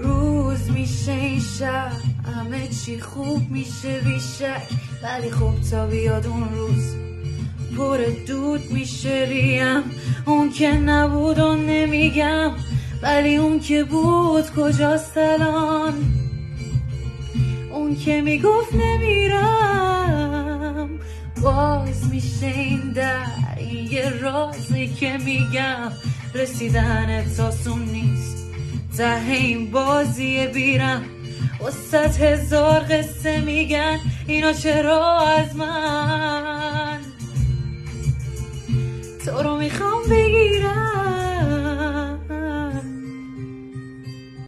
روز میشه این شب همه چی خوب میشه بیشک، ولی خب تا بیاد اون روز پر دود میشه ریم. اون که نبود و نمیگم، ولی اون که بود کجاست الان؟ اون که میگفت نمیرم باز میشه این در، این یه رازی که میگم رسیدن تاسون نیست، ته این بازی بیرم. وسط هزار قصه میگن اینا چرا از من، تو رو میخوام بگیرم